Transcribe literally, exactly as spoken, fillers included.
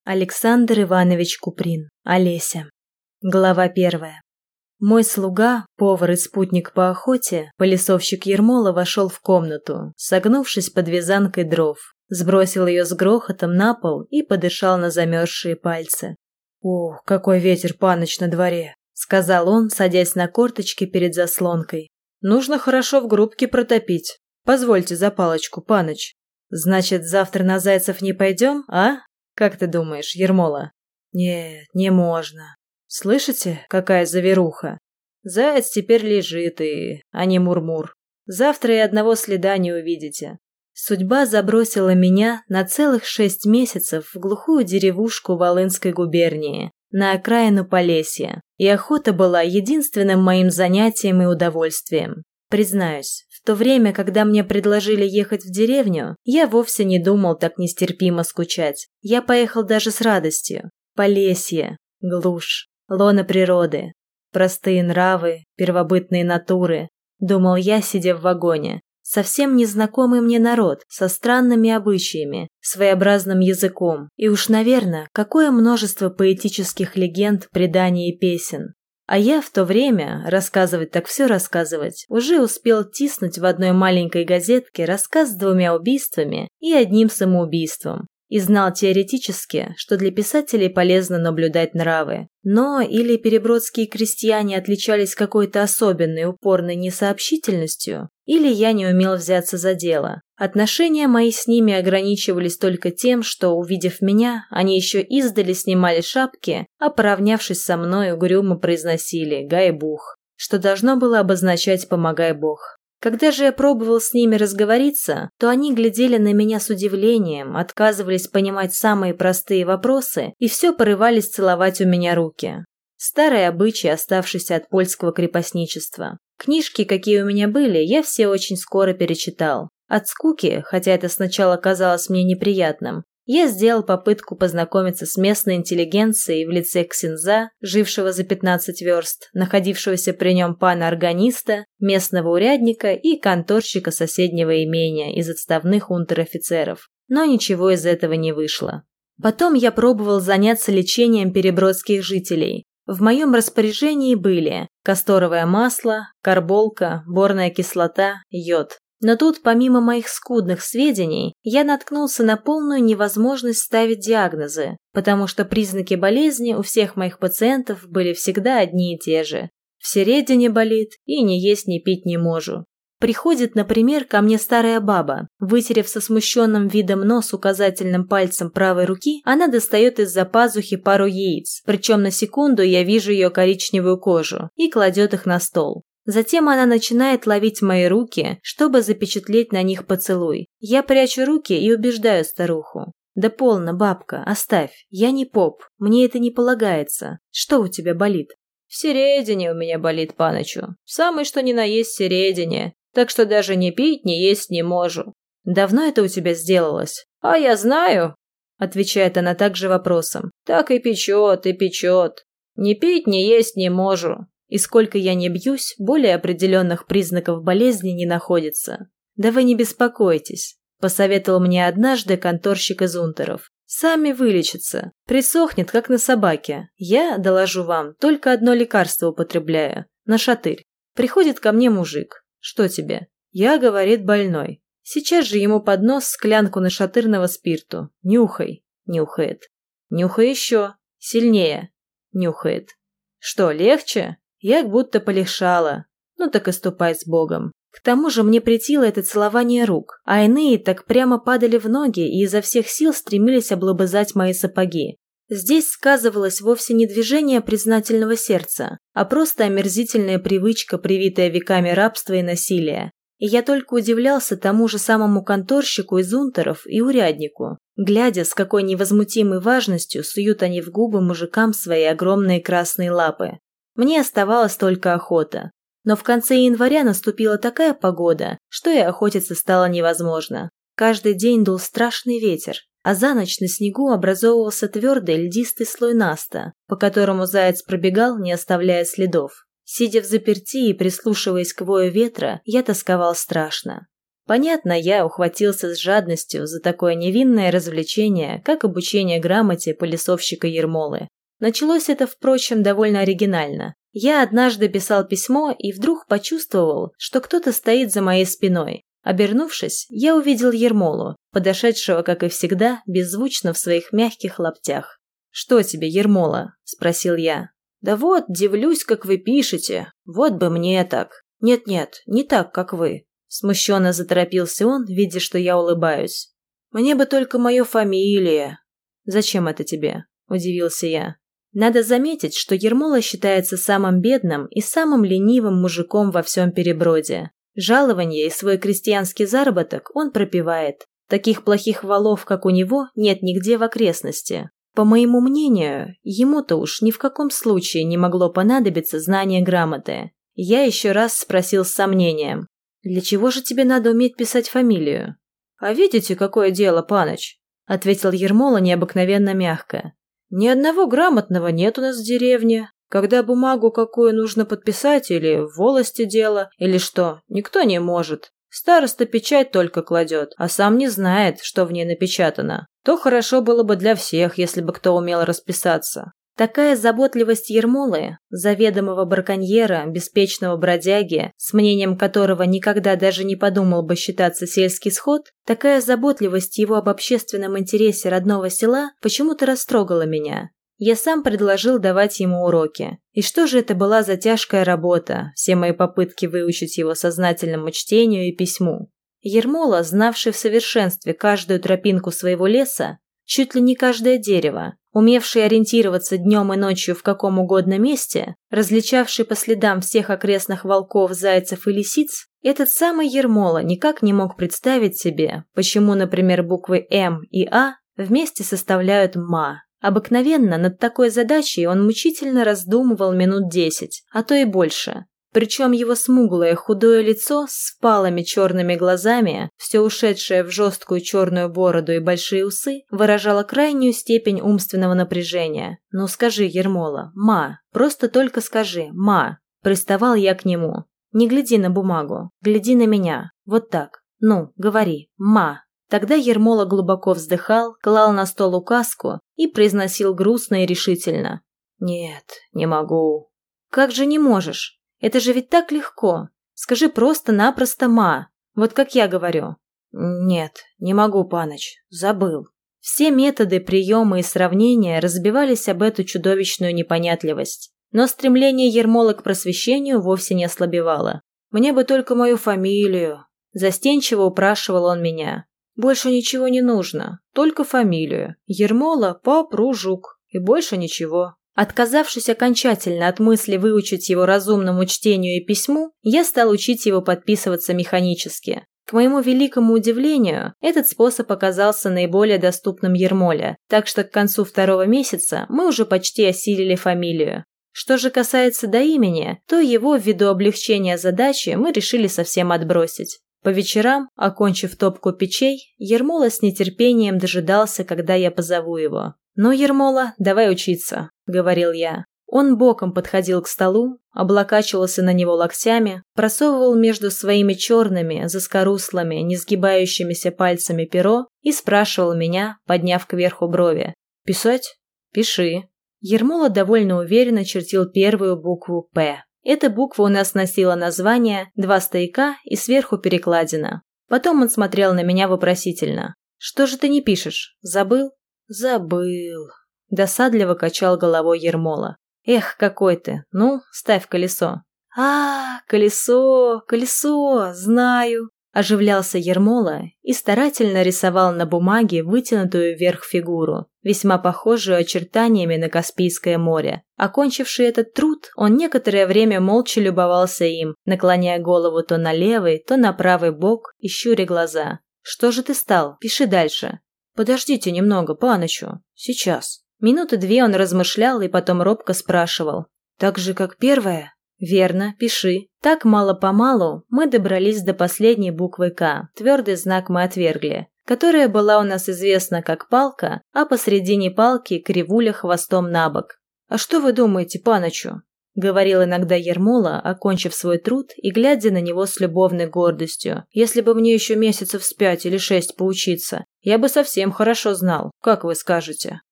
Александр Иванович Куприн. Олеся. Глава первая. Мой слуга, повар и спутник по охоте, пылесовщик Ермола, вошел в комнату, согнувшись под вязанкой дров, сбросил ее с грохотом на пол и подышал на замерзшие пальцы. «Ух, какой ветер, паныч, на дворе!» — сказал он, садясь на корточки перед заслонкой. «Нужно хорошо в грубке протопить. Позвольте за палочку, паныч. Значит, завтра на Зайцев не пойдем, а? Как ты думаешь, Ермола?» «Нет, не можно. Слышите, какая заверуха? Заяц теперь лежит и... а не мурмур. Завтра и одного следа не увидите. Судьба забросила меня на целых шесть месяцев в глухую деревушку Волынской губернии, на окраину Полесья, и охота была единственным моим занятием и удовольствием. Признаюсь, в то время, когда мне предложили ехать в деревню, я вовсе не думал так нестерпимо скучать. Я поехал даже с радостью. Полесье, глушь, лоно природы, простые нравы, первобытные натуры, думал я, сидя в вагоне. Совсем незнакомый мне народ, со странными обычаями, своеобразным языком, и уж, наверное, какое множество поэтических легенд, преданий и песен. А я в то время, рассказывать так все рассказывать, уже успел тиснуть в одной маленькой газетке рассказ с двумя убийствами и одним самоубийством. И знал теоретически, что для писателей полезно наблюдать нравы. Но или перебродские крестьяне отличались какой-то особенной упорной несообщительностью, или я не умел взяться за дело. Отношения мои с ними ограничивались только тем, что, увидев меня, они еще издали снимали шапки, а поравнявшись со мной, угрюмо произносили «Гай-бух», что должно было обозначать «помогай Бог». Когда же я пробовал с ними разговориться, то они глядели на меня с удивлением, отказывались понимать самые простые вопросы и все порывались целовать у меня руки. Старые обычаи, оставшиеся от польского крепостничества. Книжки, какие у меня были, я все очень скоро перечитал. От скуки, хотя это сначала казалось мне неприятным, я сделал попытку познакомиться с местной интеллигенцией в лице ксенза, жившего за пятнадцать верст, находившегося при нем пана-органиста, местного урядника и конторщика соседнего имения из отставных унтер-офицеров. Но ничего из этого не вышло. Потом я пробовал заняться лечением перебродских жителей. В моем распоряжении были касторовое масло, карболка, борная кислота, йод. Но тут, помимо моих скудных сведений, я наткнулся на полную невозможность ставить диагнозы, потому что признаки болезни у всех моих пациентов были всегда одни и те же. В середине болит и ни есть, ни пить не можу. Приходит, например, ко мне старая баба. Вытерев со смущенным видом нос указательным пальцем правой руки, она достает из-за пазухи пару яиц, причем на секунду я вижу ее коричневую кожу, и кладет их на стол. Затем она начинает ловить мои руки, чтобы запечатлеть на них поцелуй. Я прячу руки и убеждаю старуху. «Да полно, бабка, оставь, я не поп, мне это не полагается. Что у тебя болит?» «В середине у меня болит, паночу. Самый что ни на есть середине. Так что даже не пить, не есть не можу». «Давно это у тебя сделалось?» «А я знаю», — отвечает она также вопросом. «Так и печет, и печет. Не пить, не есть не можу. И сколько я не бьюсь, более определенных признаков болезни не находится. Да вы не беспокойтесь», – посоветовал мне однажды конторщик из унтеров. «Сами вылечатся. Присохнет, как на собаке. Я, доложу вам, только одно лекарство употребляю. Нашатырь. Приходит ко мне мужик. Что тебе? Я, говорит, больной. Сейчас же ему под нос склянку нашатырного спирту. Нюхай. Нюхает. Нюхай еще. Сильнее. Нюхает. Что, легче? Я как будто полегшала. Ну так и ступай с Богом. К тому же мне претило это целование рук, а иные так прямо падали в ноги и изо всех сил стремились облобызать мои сапоги. Здесь сказывалось вовсе не движение признательного сердца, а просто омерзительная привычка, привитая веками рабства и насилия. И я только удивлялся тому же самому конторщику из унтеров и уряднику, глядя, с какой невозмутимой важностью суют они в губы мужикам свои огромные красные лапы. Мне оставалась только охота. Но в конце января наступила такая погода, что и охотиться стало невозможно. Каждый день дул страшный ветер, а за ночь на снегу образовывался твердый льдистый слой наста, по которому заяц пробегал, не оставляя следов. Сидя взаперти и прислушиваясь к вою ветра, я тосковал страшно. Понятно, я ухватился с жадностью за такое невинное развлечение, как обучение грамоте полисовщика Ермолы. Началось это, впрочем, довольно оригинально. Я однажды писал письмо и вдруг почувствовал, что кто-то стоит за моей спиной. Обернувшись, я увидел Ермолу, подошедшего, как и всегда, беззвучно в своих мягких лаптях. «Что тебе, Ермола?» – спросил я. «Да вот, дивлюсь, как вы пишете. Вот бы мне так. Нет-нет, не так, как вы». Смущенно заторопился он, видя, что я улыбаюсь. «Мне бы только мое фамилия». «Зачем это тебе?» – удивился я. Надо заметить, что Ермола считается самым бедным и самым ленивым мужиком во всем Переброде. Жалование и свой крестьянский заработок он пропивает. Таких плохих валов, как у него, нет нигде в окрестности. По моему мнению, ему-то уж ни в каком случае не могло понадобиться знание грамоты. Я еще раз спросил с сомнением. «Для чего же тебе надо уметь писать фамилию?» «А видите, какое дело, паныч?» – ответил Ермола необыкновенно мягко. «Ни одного грамотного нет у нас в деревне. Когда бумагу какую нужно подписать или в волости дело, или что, никто не может. Староста печать только кладет, а сам не знает, что в ней напечатано. То хорошо было бы для всех, если бы кто умел расписаться». Такая заботливость Ермолы, заведомого браконьера, беспечного бродяги, с мнением которого никогда даже не подумал бы считаться сельский сход, такая заботливость его об общественном интересе родного села почему-то растрогала меня. Я сам предложил давать ему уроки. И что же это была за тяжкая работа, все мои попытки выучить его сознательному чтению и письму. Ермола, знавший в совершенстве каждую тропинку своего леса, чуть ли не каждое дерево, умевший ориентироваться днем и ночью в каком угодно месте, различавший по следам всех окрестных волков, зайцев и лисиц, этот самый Ермола никак не мог представить себе, почему, например, буквы «М» и «А» вместе составляют «ма». Обыкновенно над такой задачей он мучительно раздумывал минут десять, а то и больше. Причем его смуглое худое лицо с впалыми черными глазами, все ушедшее в жесткую черную бороду и большие усы, выражало крайнюю степень умственного напряжения. «Ну скажи, Ермола, ма, просто только скажи, ма», приставал я к нему. «Не гляди на бумагу, гляди на меня, вот так, ну, говори, ма». Тогда Ермола глубоко вздыхал, клал на стол указку и произносил грустно и решительно. «Нет, не могу». «Как же не можешь? Это же ведь так легко. Скажи просто-напросто «ма», вот как я говорю». «Нет, не могу, паныч, забыл». Все методы, приемы и сравнения разбивались об эту чудовищную непонятливость. Но стремление Ермолы к просвещению вовсе не ослабевало. «Мне бы только мою фамилию», – застенчиво упрашивал он меня. «Больше ничего не нужно, только фамилию. Ермола Попружук, и больше ничего». Отказавшись окончательно от мысли выучить его разумному чтению и письму, я стал учить его подписываться механически. К моему великому удивлению, этот способ оказался наиболее доступным Ермоле, так что к концу второго месяца мы уже почти осилили фамилию. Что же касается до имени, то его, ввиду облегчения задачи, мы решили совсем отбросить. По вечерам, окончив топку печей, Ермола с нетерпением дожидался, когда я позову его. «Ну, Ермола, давай учиться», — говорил я. Он боком подходил к столу, облокачивался на него локтями, просовывал между своими черными, заскоруслыми, несгибающимися пальцами перо и спрашивал меня, подняв кверху брови. «Писать?» «Пиши». Ермола довольно уверенно чертил первую букву «П». Эта буква у нас носила название «Два стояка» и сверху перекладина. Потом он смотрел на меня вопросительно. «Что же ты не пишешь? Забыл?» «Забыл», – досадливо качал головой Ермола. «Эх, какой ты! Ну, ставь колесо». «А, колесо, колесо, знаю», – оживлялся Ермола и старательно рисовал на бумаге вытянутую вверх фигуру, весьма похожую очертаниями на Каспийское море. Окончивший этот труд, он некоторое время молча любовался им, наклоняя голову то на левый, то на правый бок и щуря глаза. «Что же ты стал? Пиши дальше». «Подождите немного, панычу. Сейчас». Минуты две он размышлял и потом робко спрашивал. «Так же, как первое?» «Верно, пиши». Так мало-помалу мы добрались до последней буквы «К», твердый знак мы отвергли, которая была у нас известна как палка, а посредине палки кривуля хвостом набок. «А что вы думаете, панычу?» — говорил иногда Ермола, окончив свой труд и глядя на него с любовной гордостью. «Если бы мне еще месяцев с пять или шесть поучиться, я бы совсем хорошо знал, как вы скажете».